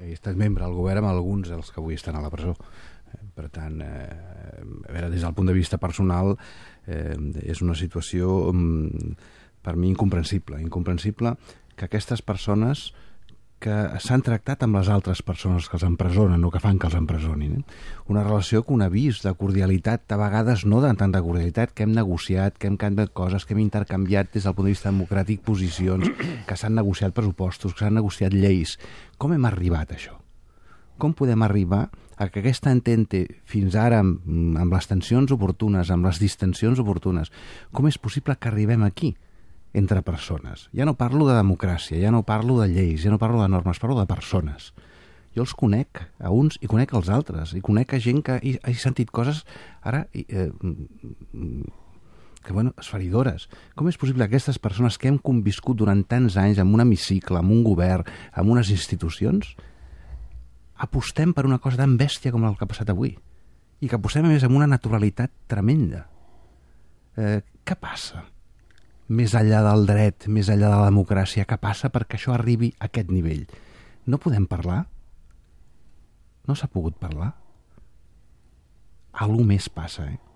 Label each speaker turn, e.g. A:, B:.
A: he estat membre del govern amb alguns dels que avui estan a la presó. Per tant, a veure, des del punt de vista personal, és una situació per mi incomprensible que aquestes persones que s'han tractat amb les altres persones que els empresonen o que fan que els empresonin. Una relació que un avís de cordialitat, a vegades no de tanta cordialitat, que hem negociat, que hem canviat coses, que hem intercanviat des del punt de vista democràtic posicions, que s'han negociat pressupostos, que s'han negociat lleis. Com hem arribat a això? Com podem arribar a que aquesta entente fins ara amb les tensions oportunes, amb les distensions oportunes, com és possible que arribem aquí? Entre persones. Ja no parlo de democràcia, ja no parlo de lleis, ja no parlo de normes, parlo de persones. Jo els conec a uns i conec als altres, i conec a gent que he sentit coses ara esferidores. Com és possible que aquestes persones que hem conviscut durant tants anys en un hemicicle, en un govern, en unes institucions, apostem per una cosa tan bèstia com el que ha passat avui? I que apostem, a més, amb una naturalitat tremenda. Què passa? Més enllà del dret, més enllà de la democràcia, què passa perquè això arribi a aquest nivell? No podem parlar? No s'ha pogut parlar? Algú més passa,